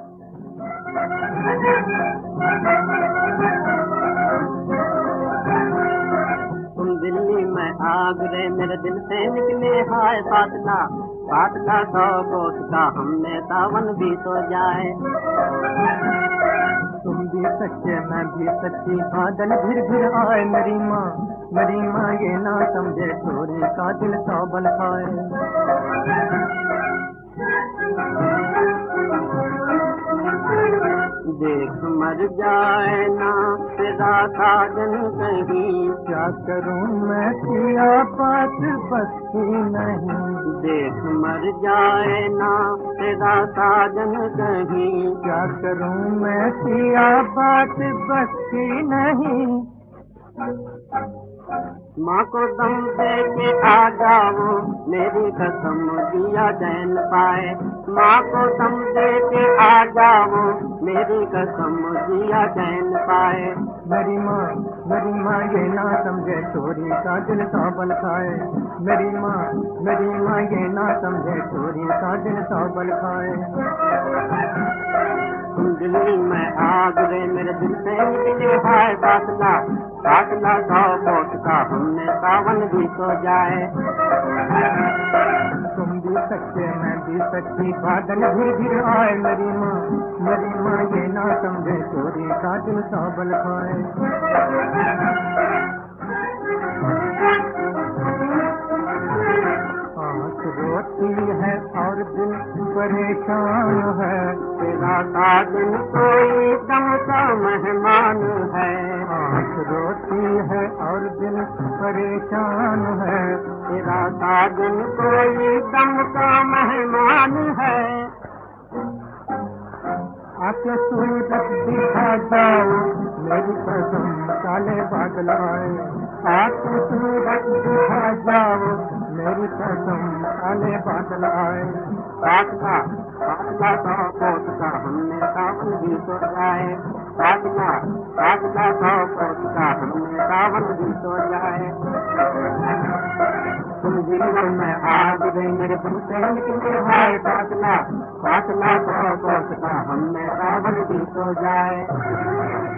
तुम दिल्ली में आगरे मेरे दिल से निकले हाय फासला, फासला 100 कोस का हमने सावन भी तो जाए। तुम भी सच्चे मैं भी सच्ची, बादल घिर घिर आए मेरी माँ ये ना समझे छोरी का दिल 100 बल खाए। देख मर जाए ना तेरा साजन कहीं, क्या करूं मैं किया बात बस की नहीं। देख मर जाए ना तेरा साजन कहीं, क्या करूं मैं किया बात बस की नहीं। माँ को दम दे के आ जाओ मेरी कसम दिया चैन पाए। माँ को दम दे के आ जाओ मेरी कसम दिया चैन पाए। मेरी माँ ये ना समझे चोरी का दिल 100 बल खाए। मेरी माँ ये ना समझे चोरी का दिल 100 बल खाए। तुम दिल्ली में आगरे मेरे दिल से निकले हाय फासला, फासला 100 कोस का हमने सावन भी तो जाए। तुम भी सच्चे मैं भी सच्ची, बादल घिर घिर आए मेरी माँ ये ना समझे चोरी का दिल 100 बल खाए। आँख रोती है और दिल परेशान है, तेरा साजन कोई दम का मेहमान है। आँख रोती है और दिल परेशान है, तेरा साजन कोई दम का मेहमान है। आके सूरत दिखा जाओ मेरी कसम काले बादल आए। आके सूरत दिखा जाओ मेरी कसम काले बादल आए। फासला 100 कोस का हमने सावन भी तो जाए। फासला 100 कोस का हमने सावन भी तो जाए। तुम दिल्ली में आग गई मेरे दिल से निकले हाय फासला, फासला 100 कोस का हमने सावन भी तो जाए।